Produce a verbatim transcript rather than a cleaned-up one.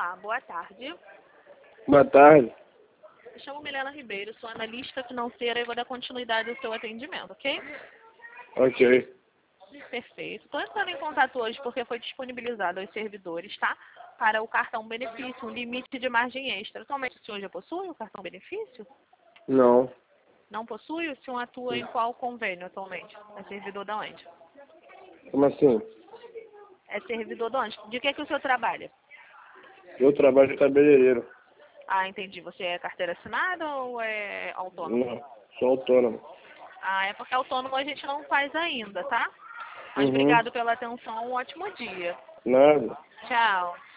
Olá, boa tarde. Boa tarde. Me chamo Milena Ribeiro, sou analista financeira e vou dar continuidade ao seu atendimento, ok? Ok. Perfeito. Estou entrando em contato hoje porque foi disponibilizado aos servidores, tá? Para o cartão benefício, um limite de margem extra. Atualmente o senhor já possui o cartão benefício? Não. Não possui? O senhor atua em qual convênio atualmente? É servidor da onde? Como assim? É servidor da onde? De que que o senhor trabalha? Eu trabalho de cabeleireiro. Ah, entendi. Você é carteira assinada ou é autônomo? Não. Sou autônomo. Ah, é porque autônomo a gente não faz ainda, tá? Mas Uhum. obrigado pela atenção, um ótimo dia. Nada. Tchau.